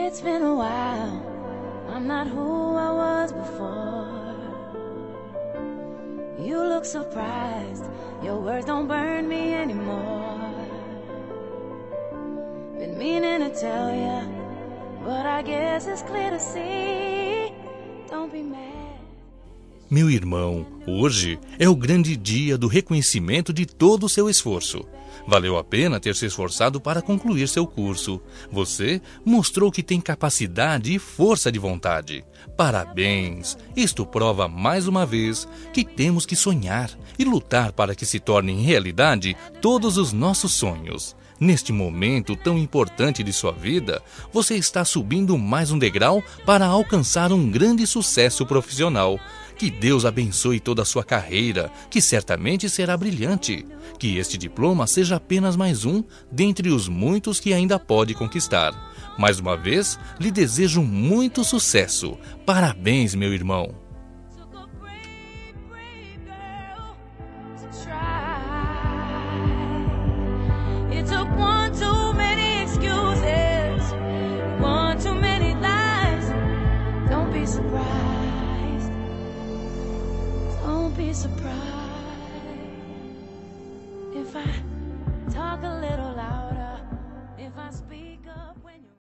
It's been a while, I'm not who I was before. You look surprised, your words don't burn me anymore. Been meaning to tell ya, but I guess it's clear to see. Don't be mad. Meu irmão, hoje é o grande dia do reconhecimento de todo o seu esforço. Valeu a pena ter se esforçado para concluir seu curso. Você mostrou que tem capacidade e força de vontade. Parabéns! Isto prova mais uma vez que temos que sonhar e lutar para que se tornem realidade todos os nossos sonhos. Neste momento tão importante de sua vida, você está subindo mais um degrau para alcançar um grande sucesso profissional. Que Deus abençoe toda a sua carreira, que certamente será brilhante. Que este diploma seja apenas mais um dentre os muitos que ainda pode conquistar. Mais uma vez, lhe desejo muito sucesso. Parabéns, meu irmão. Be surprised if I